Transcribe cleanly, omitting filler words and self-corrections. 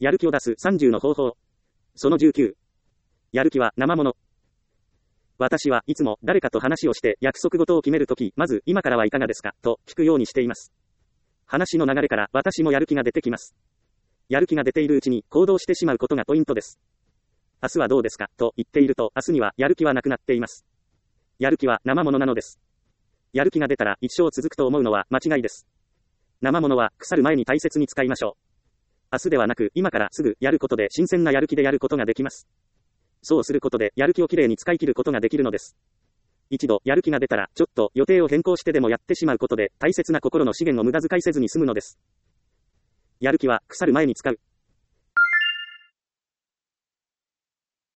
やる気を出す30の方法。その19。やる気は生もの。私はいつも誰かと話をして約束事を決めるとき、まず今からはいかがですかと聞くようにしています。話の流れから私もやる気が出てきます。やる気が出ているうちに行動してしまうことがポイントです。明日はどうですかと言っていると明日にはやる気はなくなっています。やる気は生ものなのです。やる気が出たら一生続くと思うのは間違いです。生ものは腐る前に大切に使いましょう。明日ではなく今からすぐやることで新鮮なやる気でやることができます。そうすることでやる気をきれいに使い切ることができるのです。一度やる気が出たらちょっと予定を変更してでもやってしまうことで大切な心の資源を無駄遣いせずに済むのです。やる気は腐る前に使う。